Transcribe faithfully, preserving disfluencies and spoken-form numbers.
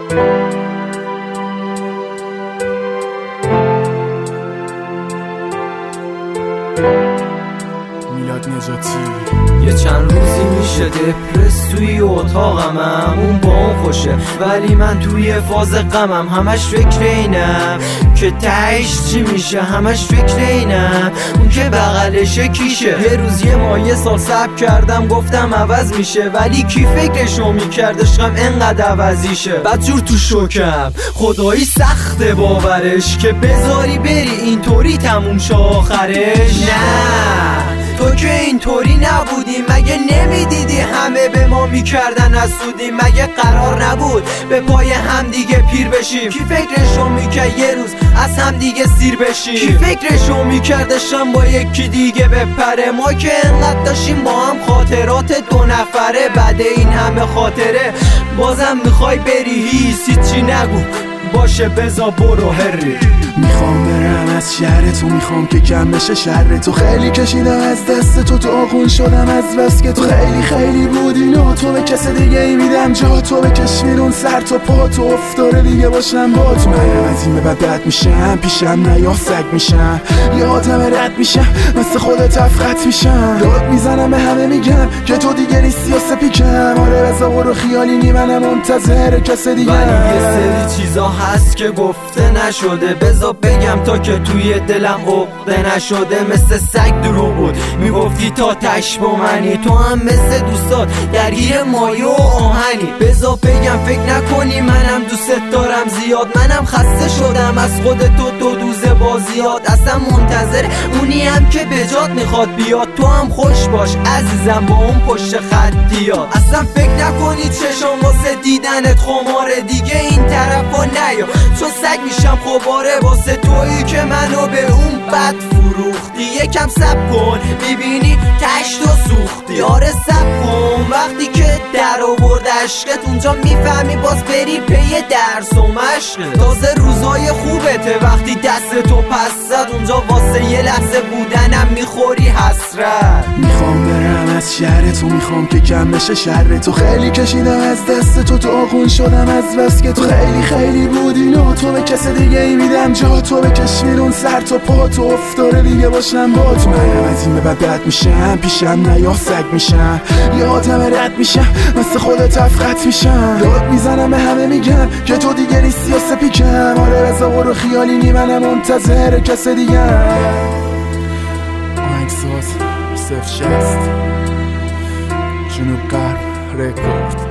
میلاد نجاتی. یه چند روزی میشه دپرس توی اتاقمم، اون با اون خوشه ولی من توی فاز غمم. همش فکر اینم که تهش چی میشه، همش فکر اینم اون که بغلشه کیشه. یه روز یه ماه یه سال صبر کردم گفتم عوض میشه، ولی کی فکرشو میکرد عشقم انقدر عوضیشه. بدجور تو شوکم خدایی سخته باورش که بذاری بری اینطوری تموم شه آخرش. نه تو که اینطوری نبودی، مگه نمیدیدی همه به ما میکردن حسودی؟ مگه قرار نبود به پای هم دیگه پیر بشیم؟ کی فکرشو میکرد یه روز از هم دیگه سیر بشیم؟ کی فکرشو میکردشم با یکی دیگه بپره؟ ما که انقدر داشتیم با هم خاطرات دو نفره. بعد این همه خاطره بازم میخوای بری؟ هیچ چی نگو باشه بزا برو هری. میخوام برم از شهر تو، میخوام که کم بشه شر تو. خیلی کشیدم از دست تو، تو آخون شدم از بس که تو خیلی خیلی بودی. نه تو به کس دیگه ای میدم جا تو، بکش بیرون سر تو پا تو، افتاره دیگه باشم با تو. منم از این به بعد بد میشم، پیشم نه یا سگ میشم، یا آدم رد میشم مثل خودت افقت میشم. داد میزنم به همه میگم که تو دیگه نیستی یا سپیکم. آره بزا برو خیالی نی منم منتظر کس دیگه. ولی یه سری چیزا هست که گفته نشده، بزا بگم تا که توی دلم عقده نشده. مثل سگ دروغ بود میگفتی تا تش با منی، تو هم مثل دوستات درگیر مایه و آهنی. بزا بگم فکر نکنی منم دوست دارم زیاد، منم خسته شدم از خودتو دو دوزه بازیات. اصلا منتظر اونی هم که به جات میخواد بیاد. تو هم خوش باش عزیزم با اون پشت خطیات. اصلا فکر نکنی چشم واسه دیدنت خماره، دیگه این طرفا نیا چون سگ میشم خباره. واسه تویی که منو به اون بد فروختی، یکم سب کن میبینی تشت و سوختی. آره سب کن وقتی که در آورد عشقت، اونجا میفهمی باز بری پی درس و مشقت. تازه روزای خوبته وقتی دست تو پس زد، اونجا واسه یه لحظه بودنم میخوری حسرت. میخوام برم از شهر تو، میخوام که کم بشه شر تو. خیلی کشیدم از دست تو، تو آخون شدم از بس که تو خیلی خیلی بودی. نه تو به کس دیگه ای میدم جا تو، بکش بیرون سر تو پا تو، افتاره دیگه باشم با تو. منم از این به بعد بد میشم، پیشم نه یا سگ میشم، یا آدم رد میشم مثل خودت افقت میشم. داد میزنم به همه میگم که تو دیگه نیستی یا سپیکم. آره بزا برو خیالی نی منم منتظر کس دیگه. آهنگساز صفر شصت جنوب غرب رکورد.